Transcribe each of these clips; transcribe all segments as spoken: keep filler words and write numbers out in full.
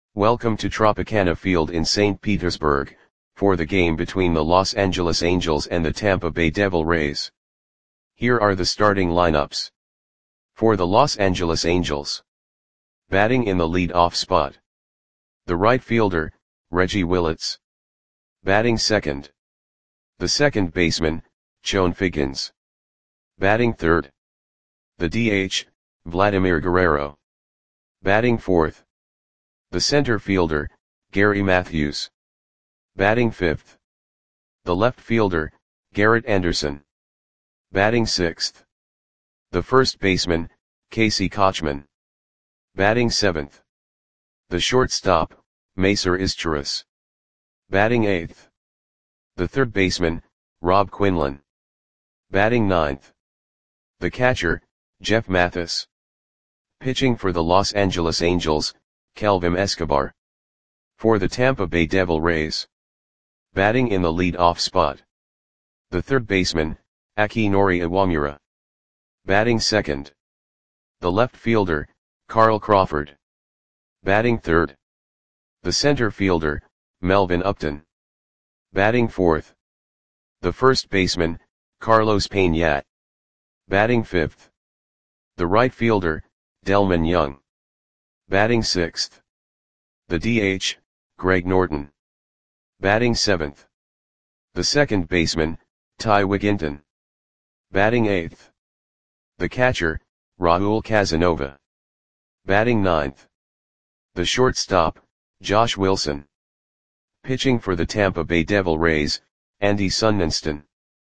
Welcome to Tropicana Field in Saint Petersburg, for the game between the Los Angeles Angels and the Tampa Bay Devil Rays. Here are the starting lineups. For the Los Angeles Angels. Batting in the lead-off spot. The right fielder, Reggie Willits. Batting second. The second baseman, Chone Figgins. Batting third. The D H, Vladimir Guerrero. Batting fourth. The center fielder, Gary Matthews. Batting fifth. The left fielder, Garrett Anderson. Batting sixth. The first baseman, Casey Kotchman. Batting seventh. The shortstop, Macer Izturis. Batting eighth. The third baseman, Rob Quinlan. Batting ninth. The catcher, Jeff Mathis. Pitching for the Los Angeles Angels, Kelvin Escobar. For the Tampa Bay Devil Rays. Batting in the lead-off spot. The third baseman, Akinori Iwamura. Batting second. The left fielder, Carl Crawford. Batting third. The center fielder, Melvin Upton. Batting fourth. The first baseman, Carlos Peña. Batting fifth. The right fielder, Delmon Young. Batting sixth. The D H, Greg Norton. Batting seventh. The second baseman, Ty Wigginton. Batting eighth. The catcher, Raul Casanova. Batting ninth. The shortstop, Josh Wilson. Pitching for the Tampa Bay Devil Rays, Andy Sunninston.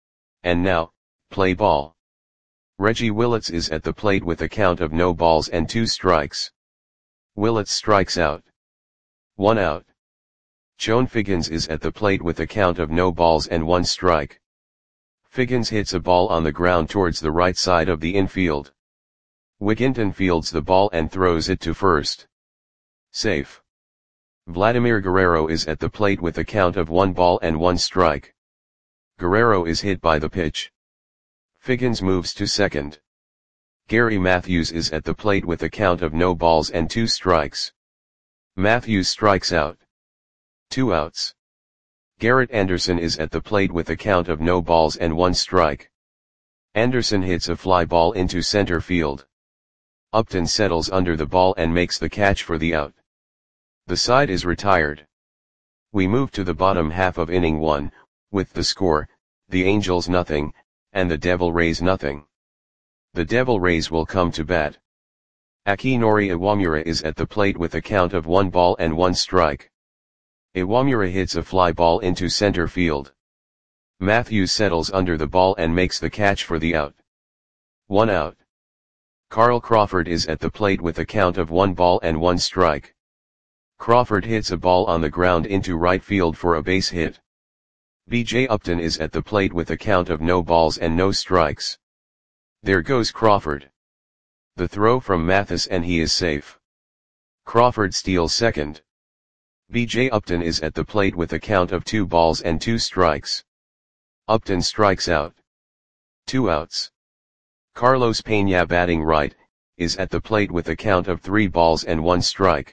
And now, play ball. Reggie Willits is at the plate with a count of no balls and two strikes. Willits strikes out. One out. Chone Figgins is at the plate with a count of no balls and one strike. Figgins hits a ball on the ground towards the right side of the infield. Wigginton fields the ball and throws it to first. Safe. Vladimir Guerrero is at the plate with a count of one ball and one strike. Guerrero is hit by the pitch. Figgins moves to second. Gary Matthews is at the plate with a count of no balls and two strikes. Matthews strikes out. Two outs. Garrett Anderson is at the plate with a count of no balls and one strike. Anderson hits a fly ball into center field. Upton settles under the ball and makes the catch for the out. The side is retired. We move to the bottom half of inning one, with the score, the Angels nothing, and the Devil Rays nothing. The Devil Rays will come to bat. Akinori Iwamura is at the plate with a count of one ball and one strike. Iwamura hits a fly ball into center field. Matthews settles under the ball and makes the catch for the out. One out. Carl Crawford is at the plate with a count of one ball and one strike. Crawford hits a ball on the ground into right field for a base hit. B J Upton is at the plate with a count of no balls and no strikes. There goes Crawford. The throw from Mathis and he is safe. Crawford steals second. B J Upton is at the plate with a count of two balls and two strikes. Upton strikes out. Two outs. Carlos Peña batting right, is at the plate with a count of three balls and one strike.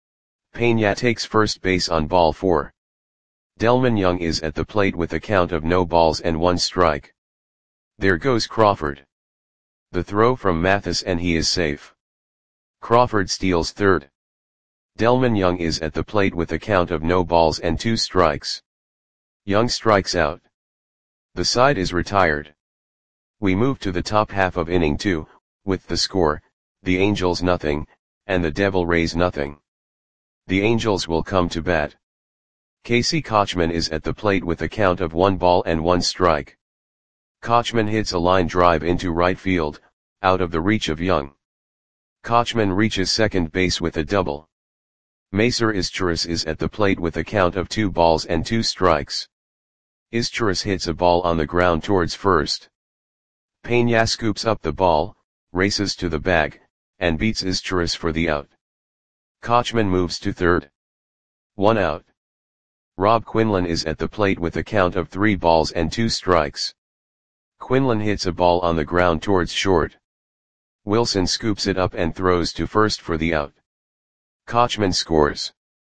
Peña takes first base on ball four. Delmon Young is at the plate with a count of no balls and one strike. There goes Crawford. The throw from Mathis and he is safe. Crawford steals third. Delmon Young is at the plate with a count of no balls and two strikes. Young strikes out. The side is retired. We move to the top half of inning two, with the score, the Angels nothing, and the Devil Rays nothing. The Angels will come to bat. Casey Kotchman is at the plate with a count of one ball and one strike. Kotchman hits a line drive into right field, out of the reach of Young. Kotchman reaches second base with a double. Macer Izturis is at the plate with a count of two balls and two strikes. Izturis hits a ball on the ground towards first. Peña scoops up the ball, races to the bag, and beats Izturis for the out. Kotchman moves to third. One out. Rob Quinlan is at the plate with a count of three balls and two strikes. Quinlan hits a ball on the ground towards short. Wilson scoops it up and throws to first for the out. Kotchman scores.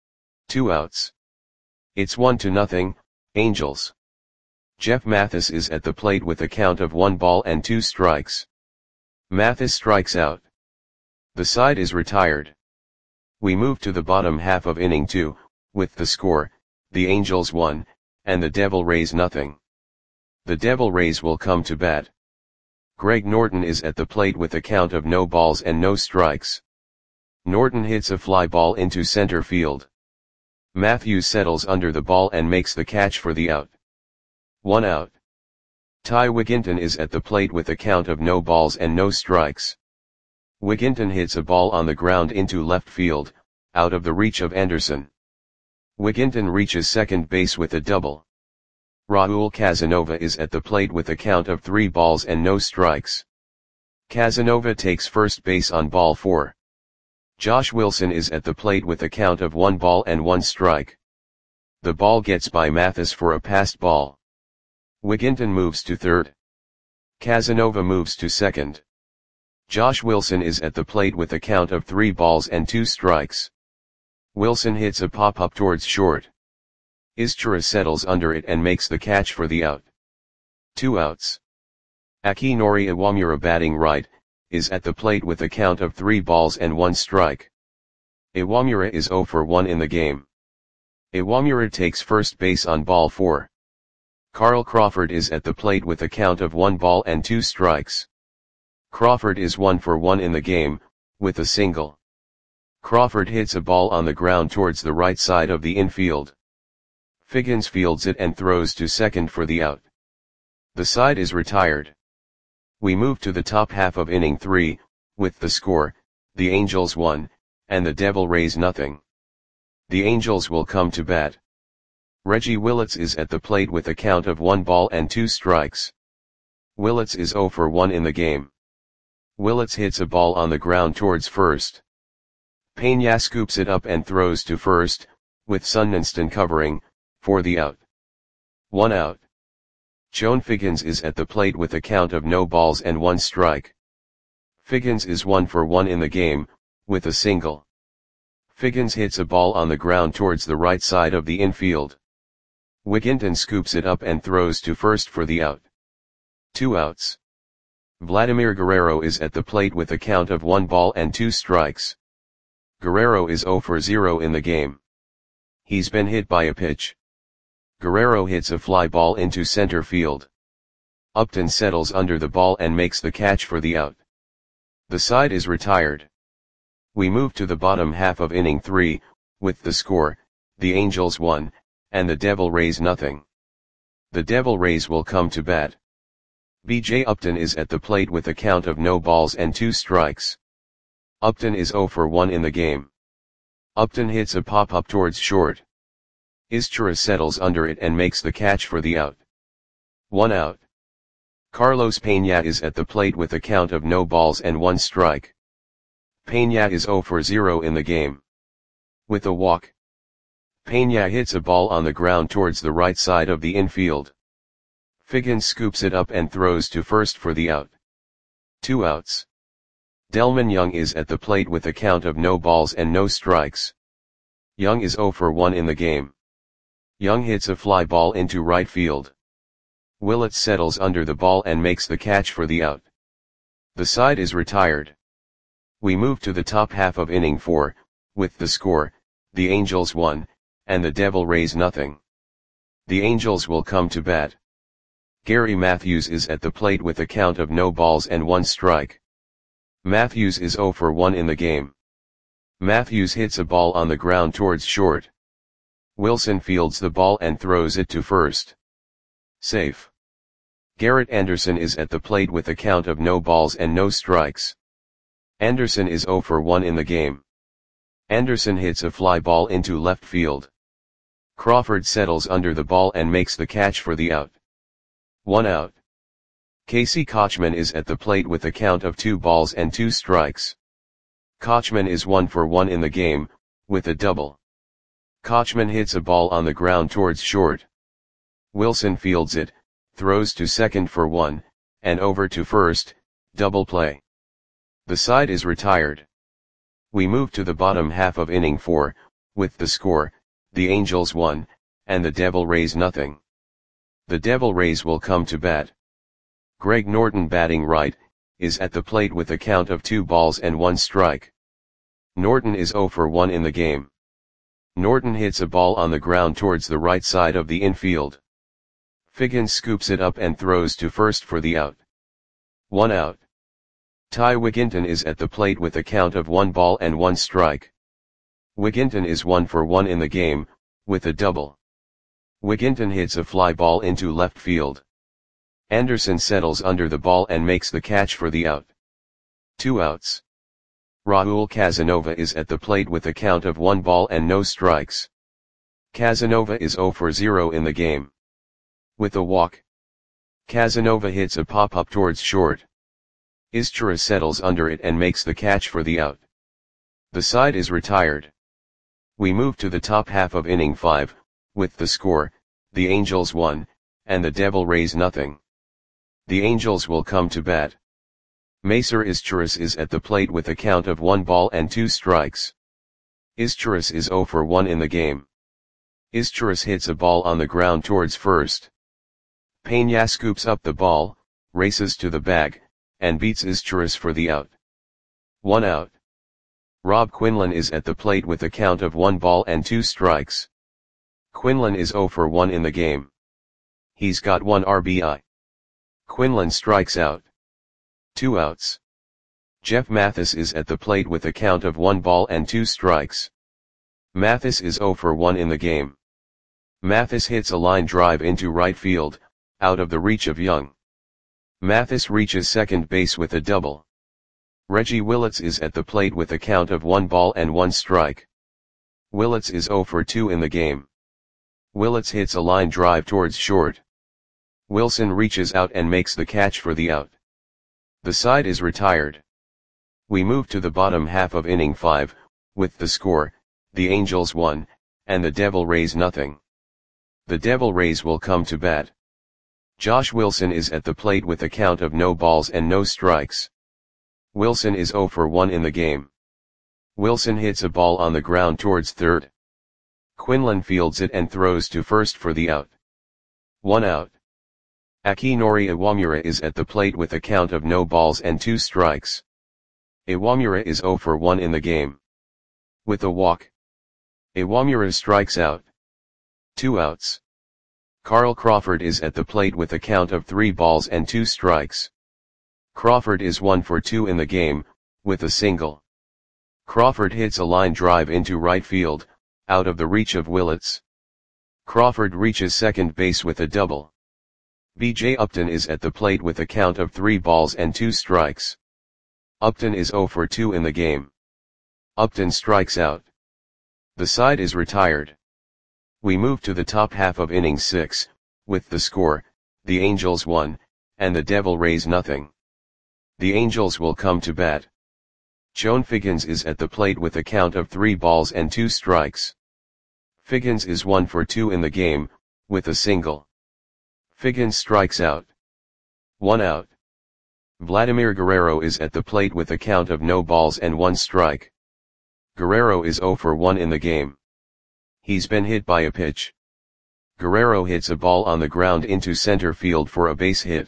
Two outs. It's one to nothing, Angels. Jeff Mathis is at the plate with a count of one ball and two strikes. Mathis strikes out. The side is retired. We move to the bottom half of inning two, with the score, the Angels one, and the Devil Rays nothing. The Devil Rays will come to bat. Greg Norton is at the plate with a count of no balls and no strikes. Norton hits a fly ball into center field. Matthews settles under the ball and makes the catch for the out. One out. Ty Wigginton is at the plate with a count of no balls and no strikes. Wigginton hits a ball on the ground into left field, out of the reach of Anderson. Wigginton reaches second base with a double. Raul Casanova is at the plate with a count of three balls and no strikes. Casanova takes first base on ball four. Josh Wilson is at the plate with a count of one ball and one strike. The ball gets by Mathis for a passed ball. Wigginton moves to third. Casanova moves to second. Josh Wilson is at the plate with a count of three balls and two strikes. Wilson hits a pop-up towards short. Izchira settles under it and makes the catch for the out. Two outs. Akinori Iwamura, batting right, is at the plate with a count of three balls and one strike. Iwamura is zero for one in the game. Iwamura takes first base on ball four. Carl Crawford is at the plate with a count of one ball and two strikes. Crawford is one for one in the game, with a single. Crawford hits a ball on the ground towards the right side of the infield. Figgins fields it and throws to second for the out. The side is retired. We move to the top half of inning three, with the score, the Angels one, and the Devil Rays nothing. The Angels will come to bat. Reggie Willits is at the plate with a count of one ball and two strikes. Willits is zero for one in the game. Willits hits a ball on the ground towards first. Peña scoops it up and throws to first, with Sundenston covering, for the out. One out. Joan Figgins is at the plate with a count of no balls and one strike. Figgins is one for one in the game, with a single. Figgins hits a ball on the ground towards the right side of the infield. Wigginton scoops it up and throws to first for the out. Two outs. Vladimir Guerrero is at the plate with a count of one ball and two strikes. Guerrero is zero for zero in the game. He's been hit by a pitch. Guerrero hits a fly ball into center field. Upton settles under the ball and makes the catch for the out. The side is retired. We move to the bottom half of inning three, with the score, the Angels one, and the Devil Rays nothing. The Devil Rays will come to bat. B J Upton is at the plate with a count of no balls and two strikes. Upton is zero for one in the game. Upton hits a pop-up towards short. Izchira settles under it and makes the catch for the out. One out. Carlos Peña is at the plate with a count of no balls and one strike. Peña is zero for zero in the game. With a walk, Peña hits a ball on the ground towards the right side of the infield. Figgins scoops it up and throws to first for the out. Two outs. Delman Young is at the plate with a count of no balls and no strikes. Young is zero for one in the game. Young hits a fly ball into right field. Willits settles under the ball and makes the catch for the out. The side is retired. We move to the top half of inning four, with the score, the Angels one, and the Devil Rays nothing. The Angels will come to bat. Gary Matthews is at the plate with a count of no balls and one strike. Matthews is zero for one in the game. Matthews hits a ball on the ground towards short. Wilson fields the ball and throws it to first. Safe. Garrett Anderson is at the plate with a count of no balls and no strikes. Anderson is zero for one in the game. Anderson hits a fly ball into left field. Crawford settles under the ball and makes the catch for the out. One out. Casey Kochman is at the plate with a count of two balls and two strikes. Kochman is one for one in the game, with a double. Kochman hits a ball on the ground towards short. Wilson fields it, throws to second for one, and over to first, double play. The side is retired. We move to the bottom half of inning four, with the score, the Angels one, and the Devil Rays nothing. The Devil Rays will come to bat. Greg Norton batting right, is at the plate with a count of two balls and one strike. Norton is oh for one in the game. Norton hits a ball on the ground towards the right side of the infield. Figgins scoops it up and throws to first for the out. One out. Ty Wigginton is at the plate with a count of one ball and one strike. Wigginton is one for one in the game, with a double. Wigginton hits a fly ball into left field. Anderson settles under the ball and makes the catch for the out. Two outs. Raul Casanova is at the plate with a count of one ball and no strikes. Casanova is oh for zero in the game. With a walk, Casanova hits a pop-up towards short. Izturis settles under it and makes the catch for the out. The side is retired. We move to the top half of inning five, with the score, the Angels one, and the Devil Rays nothing. The Angels will come to bat. Macer Izturis is at the plate with a count of one ball and two strikes. Izturis is oh for one in the game. Izturis hits a ball on the ground towards first. Peña scoops up the ball, races to the bag, and beats Izturis for the out. One out. Rob Quinlan is at the plate with a count of one ball and two strikes. Quinlan is oh for one in the game. He's got one R B I. Quinlan strikes out. Two outs. Jeff Mathis is at the plate with a count of one ball and two strikes. Mathis is oh for one in the game. Mathis hits a line drive into right field, out of the reach of Young. Mathis reaches second base with a double. Reggie Willits is at the plate with a count of one ball and one strike. Willits is oh for two in the game. Willits hits a line drive towards short. Wilson reaches out and makes the catch for the out. The side is retired. We move to the bottom half of inning five, with the score, the Angels one, and the Devil Rays nothing. The Devil Rays will come to bat. Josh Wilson is at the plate with a count of no balls and no strikes. Wilson is oh for one in the game. Wilson hits a ball on the ground towards third. Quinlan fields it and throws to first for the out. One out. Akinori Iwamura is at the plate with a count of no balls and two strikes. Iwamura is oh for one in the game. With a walk, Iwamura strikes out. Two outs. Carl Crawford is at the plate with a count of three balls and two strikes. Crawford is one for two in the game, with a single. Crawford hits a line drive into right field, out of the reach of Willits. Crawford reaches second base with a double. B J Upton is at the plate with a count of three balls and two strikes. Upton is oh for two in the game. Upton strikes out. The side is retired. We move to the top half of inning six, with the score, the Angels one, and the Devil Rays nothing. The Angels will come to bat. Joan Figgins is at the plate with a count of three balls and two strikes. Figgins is one for two in the game, with a single. Figgins strikes out. One out. Vladimir Guerrero is at the plate with a count of no balls and one strike. Guerrero is oh for one in the game. He's been hit by a pitch. Guerrero hits a ball on the ground into center field for a base hit.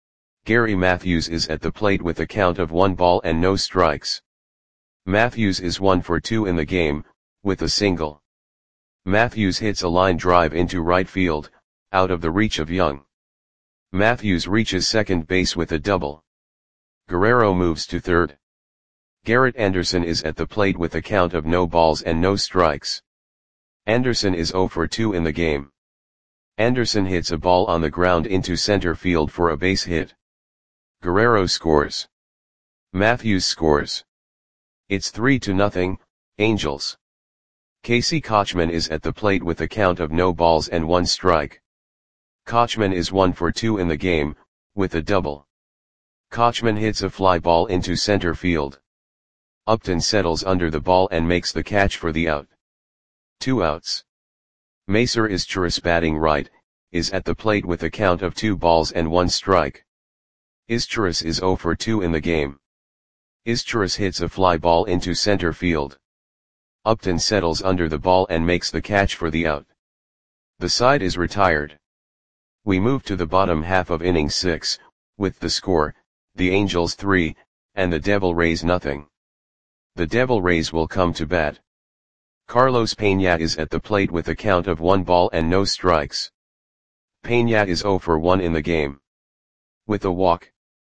Gary Matthews is at the plate with a count of one ball and no strikes. Matthews is one for two in the game, with a single. Matthews hits a line drive into right field, out of the reach of Young. Matthews reaches second base with a double. Guerrero moves to third. Garrett Anderson is at the plate with a count of no balls and no strikes. Anderson is oh for two in the game. Anderson hits a ball on the ground into center field for a base hit. Guerrero scores. Matthews scores. It's three to nothing, Angels. Casey Kochman is at the plate with a count of no balls and one strike. Kochman is one for two in the game, with a double. Kochman hits a fly ball into center field. Upton settles under the ball and makes the catch for the out. Two outs. Macer Izturis batting right, is at the plate with a count of two balls and one strike. Izturis is oh for two in the game. Izturis hits a fly ball into center field. Upton settles under the ball and makes the catch for the out. The side is retired. We move to the bottom half of inning six, with the score, the Angels three, and the Devil Rays nothing. The Devil Rays will come to bat. Carlos Peña is at the plate with a count of one ball and no strikes. Peña is zero for one in the game. With a walk,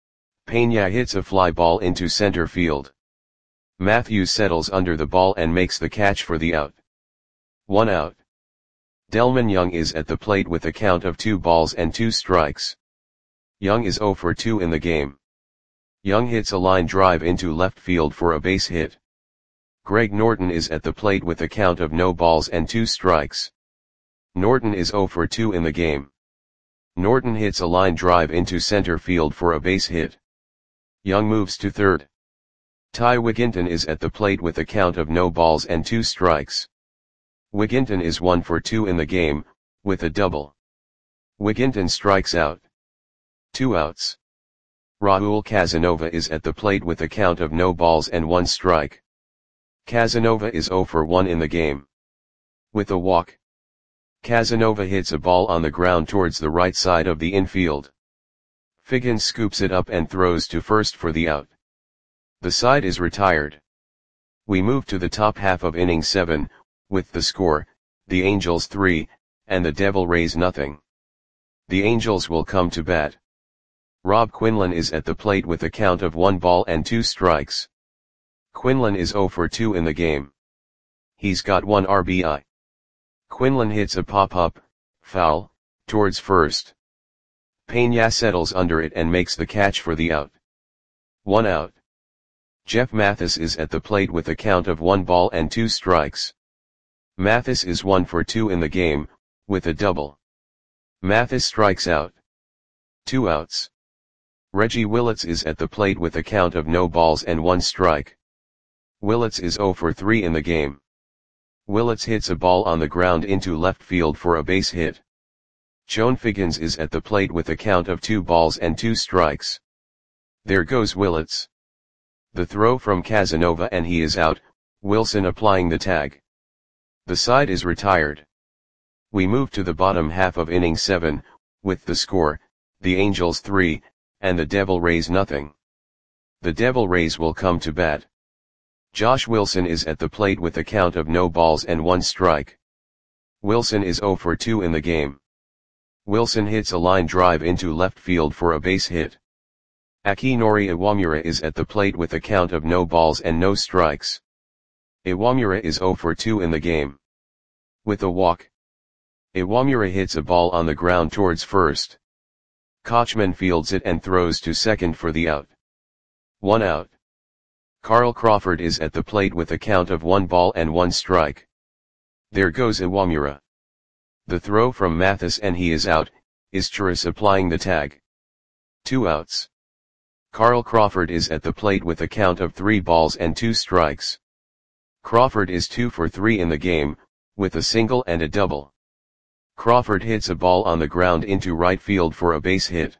Peña hits a fly ball into center field. Matthews settles under the ball and makes the catch for the out. One out. Delmon Young is at the plate with a count of two balls and two strikes. Young is zero for two in the game. Young hits a line drive into left field for a base hit. Greg Norton is at the plate with a count of no balls and two strikes. Norton is zero for two in the game. Norton hits a line drive into center field for a base hit. Young moves to third. Ty Wigginton is at the plate with a count of no balls and two strikes. Wigginton is one for two in the game, with a double. Wigginton strikes out. Two outs. Raul Casanova is at the plate with a count of no balls and one strike. Casanova is zero for one in the game. With a walk, Casanova hits a ball on the ground towards the right side of the infield. Figgins scoops it up and throws to first for the out. The side is retired. We move to the top half of inning seven, with the score, the Angels three, and the Devil Rays nothing. The Angels will come to bat. Rob Quinlan is at the plate with a count of one ball and two strikes. Quinlan is zero for two in the game. He's got one R B I. Quinlan hits a pop-up, foul, towards first. Peña settles under it and makes the catch for the out. One out. Jeff Mathis is at the plate with a count of one ball and two strikes. Mathis is one for two in the game, with a double. Mathis strikes out. Two outs. Reggie Willits is at the plate with a count of no balls and one strike. Willits is zero for three in the game. Willits hits a ball on the ground into left field for a base hit. Joan Figgins is at the plate with a count of two balls and two strikes. There goes Willits. The throw from Casanova and he is out, Wilson applying the tag. The side is retired. We move to the bottom half of inning seven, with the score, the Angels three, and the Devil Rays nothing. The Devil Rays will come to bat. Josh Wilson is at the plate with a count of no balls and one strike. Wilson is zero for two in the game. Wilson hits a line drive into left field for a base hit. Akinori Iwamura is at the plate with a count of no balls and no strikes. Iwamura is zero for two in the game. With a walk, Iwamura hits a ball on the ground towards first. Kochman fields it and throws to second for the out. One out. Carl Crawford is at the plate with a count of one ball and one strike. There goes Iwamura. The throw from Mathis and he is out, Izturis applying the tag. Two outs. Carl Crawford is at the plate with a count of three balls and two strikes. Crawford is two for three in the game, with a single and a double. Crawford hits a ball on the ground into right field for a base hit.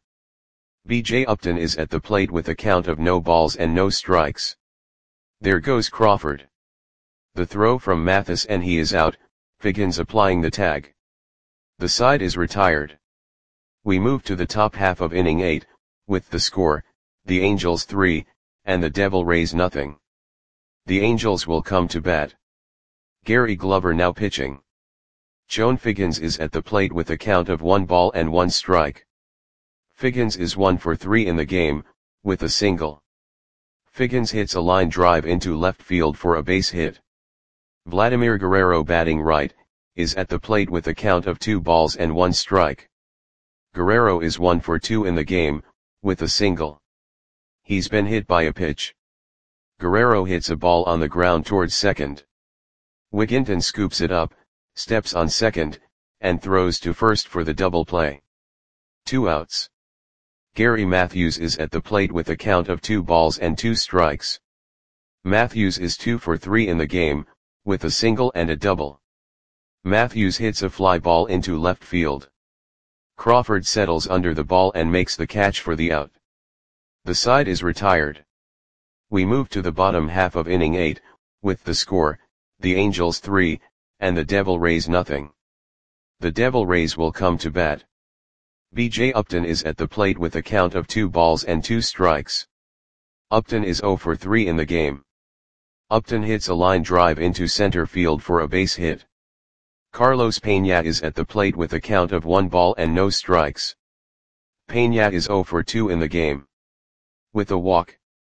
B J Upton is at the plate with a count of no balls and no strikes. There goes Crawford. The throw from Mathis and he is out, Figgins applying the tag. The side is retired. We move to the top half of inning eight, with the score, the Angels three, and the Devil Rays nothing. The Angels will come to bat. Gary Glover now pitching. Joan Figgins is at the plate with a count of one ball and one strike. Figgins is one for three in the game, with a single. Figgins hits a line drive into left field for a base hit. Vladimir Guerrero batting right, is at the plate with a count of two balls and one strike. Guerrero is one for two in the game, with a single. He's been hit by a pitch. Guerrero hits a ball on the ground towards second. Wigginton scoops it up, steps on second, and throws to first for the double play. Two outs. Gary Matthews is at the plate with a count of two balls and two strikes. Matthews is two for three in the game, with a single and a double. Matthews hits a fly ball into left field. Crawford settles under the ball and makes the catch for the out. The side is retired. We move to the bottom half of inning eight, with the score, the Angels three, and the Devil Rays nothing. The Devil Rays will come to bat. B J Upton is at the plate with a count of two balls and two strikes. Upton is zero for three in the game. Upton hits a line drive into center field for a base hit. Carlos Peña is at the plate with a count of one ball and no strikes. Peña is zero for two in the game. With a walk,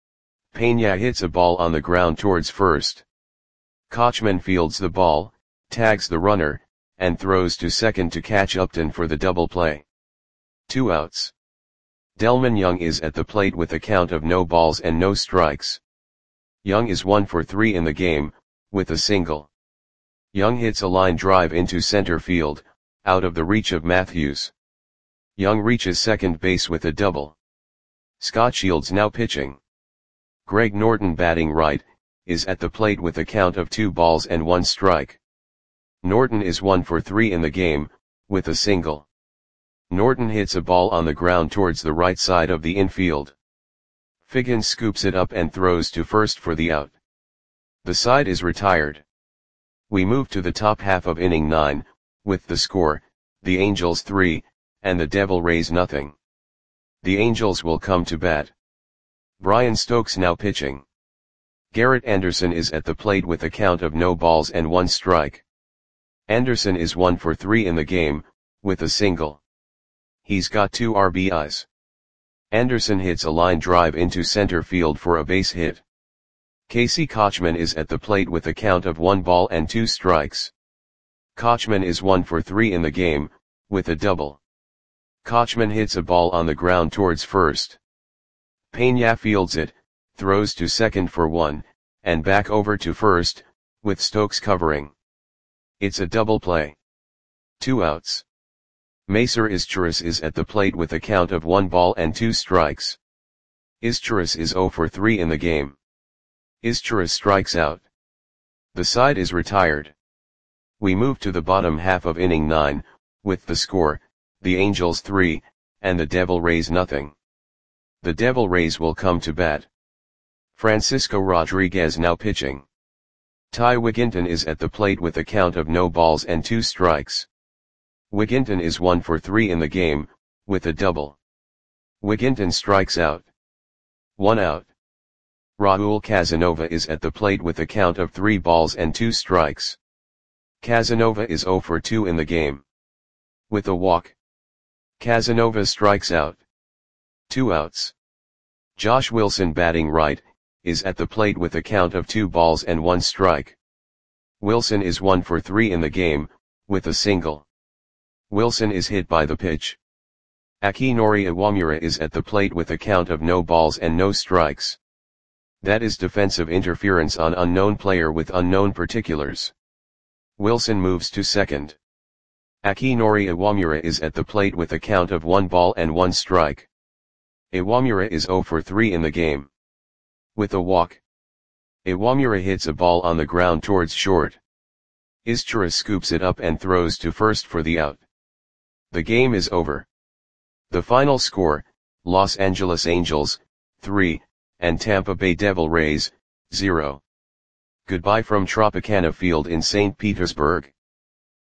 Peña hits a ball on the ground towards first. Kochman fields the ball, tags the runner, and throws to second to catch Upton for the double play. Two outs. Delmon Young is at the plate with a count of no balls and no strikes. Young is one for three in the game, with a single. Young hits a line drive into center field, out of the reach of Matthews. Young reaches second base with a double. Scott Shields now pitching. Greg Norton batting right, is at the plate with a count of two balls and one strike. Norton is one for three in the game, with a single. Norton hits a ball on the ground towards the right side of the infield. Figgins scoops it up and throws to first for the out. The side is retired. We move to the top half of inning nine, with the score, the Angels three, and the Devil Rays nothing. The Angels will come to bat. Brian Stokes now pitching. Garrett Anderson is at the plate with a count of no balls and one strike. Anderson is one for three in the game, with a single. He's got two R B Is. Anderson hits a line drive into center field for a base hit. Casey Kochman is at the plate with a count of one ball and two strikes. Kochman is one for three in the game, with a double. Kochman hits a ball on the ground towards first. Peña fields it, throws to second for one, and back over to first, with Stokes covering. It's a double play. Two outs. Macer Izturis is at the plate with a count of one ball and two strikes. Izturis is zero for three in the game. Izturis strikes out. The side is retired. We move to the bottom half of inning nine, with the score, the Angels three, and the Devil Rays nothing. The Devil Rays will come to bat. Francisco Rodriguez now pitching. Ty Wigginton is at the plate with a count of no balls and two strikes. Wigginton is one for three in the game, with a double. Wigginton strikes out. One out. Raul Casanova is at the plate with a count of three balls and two strikes. Casanova is zero for two in the game. With a walk, Casanova strikes out. Two outs. Josh Wilson batting right, is at the plate with a count of two balls and one strike. Wilson is one for three in the game, with a single. Wilson is hit by the pitch. Akinori Iwamura is at the plate with a count of no balls and no strikes. That is defensive interference on unknown player with unknown particulars. Wilson moves to second. Akinori Iwamura is at the plate with a count of one ball and one strike. Iwamura is zero for three in the game. With a walk, Iwamura hits a ball on the ground towards short. Izturis scoops it up and throws to first for the out. The game is over. The final score, Los Angeles Angels, three, and Tampa Bay Devil Rays, zero. Goodbye from Tropicana Field in Saint Petersburg.